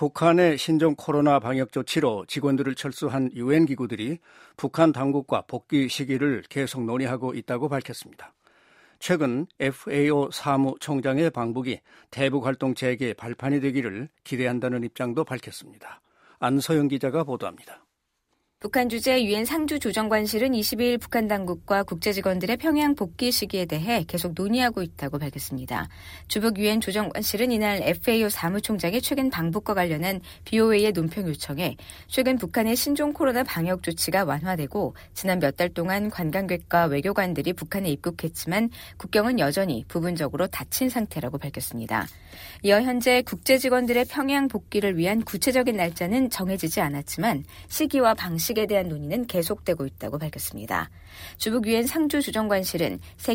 북한의 신종 코로나 방역 조치로 직원들을 철수한 유엔 기구들이 북한 당국과 복귀 시기를 계속 논의하고 있다고 밝혔습니다. 최근 FAO 사무총장의 방북이 대북 활동 재개 발판이 되기를 기대한다는 입장도 밝혔습니다. 안서영 기자가 보도합니다. 북한 주재 유엔 상주 조정관실은 22일 북한 당국과 국제직원들의 평양 복귀 시기에 대해 계속 논의하고 있다고 밝혔습니다. 주북 유엔 조정관실은 이날 FAO 사무총장의 최근 방북과 관련한 BOA의 논평 요청에 최근 북한의 신종 코로나 방역 조치가 완화되고 지난 몇 달 동안 관광객과 외교관들이 북한에 입국했지만 국경은 여전히 부분적으로 닫힌 상태라고 밝혔습니다. 이어 현재 국제직원들의 평양 복귀를 위한 구체적인 날짜는 정해지지 않았지만 시기와 방식에 대한 논의는 계속되고 있다고 밝혔습니다. 주북 유엔 상주 조정관실은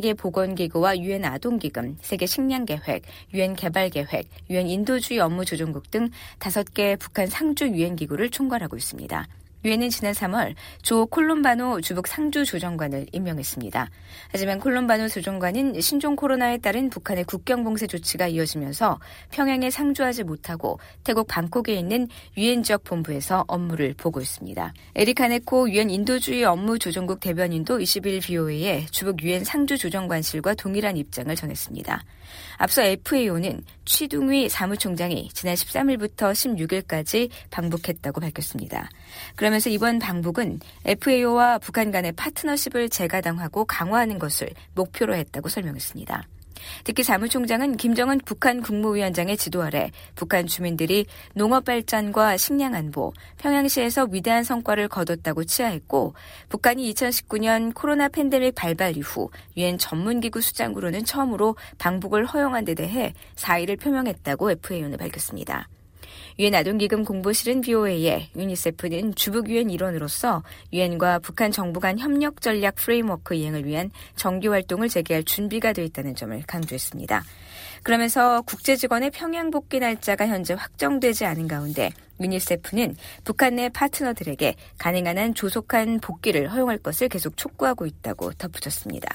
세계보건기구와 유엔 아동기금, 세계식량계획, 유엔 개발계획, 유엔 인도주의 업무조정국 등 5개 북한 상주 유엔기구를 총괄하고 있습니다. 유엔은 지난 3월 조 콜롬바노 주북 상주 조정관을 임명했습니다. 하지만 콜롬바노 조정관은 신종 코로나에 따른 북한의 국경 봉쇄 조치가 이어지면서 평양에 상주하지 못하고 태국 방콕에 있는 유엔 지역 본부에서 업무를 보고 있습니다. 에릭 하네코 유엔 인도주의 업무조정국 대변인도 20일 BOA에 주북 유엔 상주 조정관실과 동일한 입장을 전했습니다. 앞서 FAO는 취둥위 사무총장이 지난 13일부터 16일까지 방북했다고 밝혔습니다. 그러면서 이번 방북은 FAO와 북한 간의 파트너십을 재가당하고 강화하는 것을 목표로 했다고 설명했습니다. 특히 사무총장은 김정은 북한 국무위원장의 지도 아래 북한 주민들이 농업 발전과 식량 안보, 평양시에서 위대한 성과를 거뒀다고 치하했고 북한이 2019년 코로나 팬데믹 발발 이후 유엔 전문기구 수장으로는 처음으로 방북을 허용한 데 대해 사의를 표명했다고 FAO는 밝혔습니다. 유엔 아동기금 공보실은 BOA에 유니세프는 주북 유엔 일원으로서 유엔과 북한 정부 간 협력 전략 프레임워크 이행을 위한 정기 활동을 재개할 준비가 되어 있다는 점을 강조했습니다. 그러면서 국제직원의 평양 복귀 날짜가 현재 확정되지 않은 가운데 유니세프는 북한 내 파트너들에게 가능한 한 조속한 복귀를 허용할 것을 계속 촉구하고 있다고 덧붙였습니다.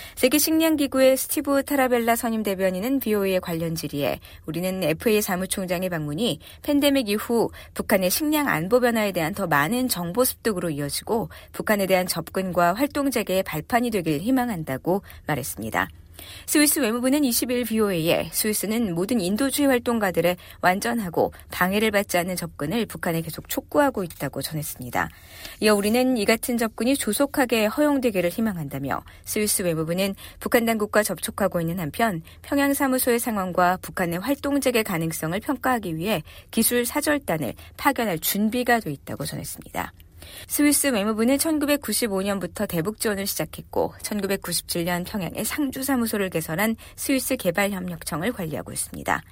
세계식량기구의 스티브 타라벨라 선임 대변인은 BOA의 관련 질의에 우리는 FA 사무총장의 방문이 팬데믹 이후 북한의 식량 안보 변화에 대한 더 많은 정보 습득으로 이어지고 북한에 대한 접근과 활동 재개의 발판이 되길 희망한다고 말했습니다. 스위스 외무부는 20일 BOA에 스위스는 모든 인도주의 활동가들의 완전하고 방해를 받지 않는 접근을 북한에 계속 촉구하고 있다고 전했습니다. 이어 우리는 이 같은 접근이 조속하게 허용되기를 희망한다며 스위스 외무부는 북한 당국과 접촉하고 있는 한편 평양 사무소의 상황과 북한의 활동 재개 가능성을 평가하기 위해 기술 사절단을 파견할 준비가 돼 있다고 전했습니다. 스위스 외무부는 1995년부터 대북 지원을 시작했고 1997년 평양에 상주사무소를 개설한 스위스 개발협력청을 관리하고 있습니다.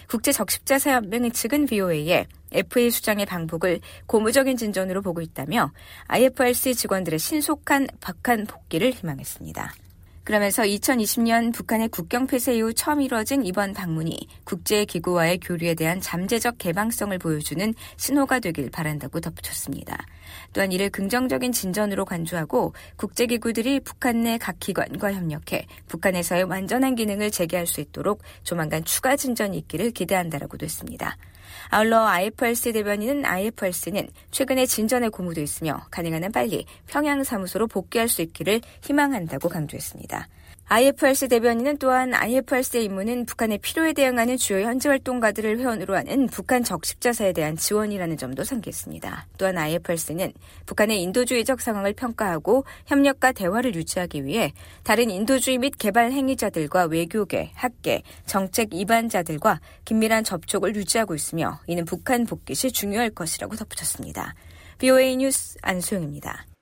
국제적십자사연맹 측은 BOA에 FA 수장의 방북을 고무적인 진전으로 보고 있다며 IFRC 직원들의 신속한 북한 복귀를 희망했습니다. 그러면서 2020년 북한의 국경 폐쇄 이후 처음 이뤄진 이번 방문이 국제기구와의 교류에 대한 잠재적 개방성을 보여주는 신호가 되길 바란다고 덧붙였습니다. 또한 이를 긍정적인 진전으로 간주하고 국제기구들이 북한 내 각 기관과 협력해 북한에서의 완전한 기능을 재개할 수 있도록 조만간 추가 진전이 있기를 기대한다라고도 했습니다. 아울러 IFRC 대변인은 IFRC는 최근에 진전에 고무돼 있으며 가능한 한 빨리 평양 사무소로 복귀할 수 있기를 희망한다고 강조했습니다. IFRC 대변인은 또한 IFRC의 임무는 북한의 필요에 대응하는 주요 현지 활동가들을 회원으로 하는 북한 적십자사에 대한 지원이라는 점도 상기했습니다. 또한 IFRC는 북한의 인도주의적 상황을 평가하고 협력과 대화를 유지하기 위해 다른 인도주의 및 개발 행위자들과 외교계, 학계, 정책 입안자들과 긴밀한 접촉을 유지하고 있으며 이는 북한 복귀 시 중요할 것이라고 덧붙였습니다. BOA 뉴스 안소영입니다.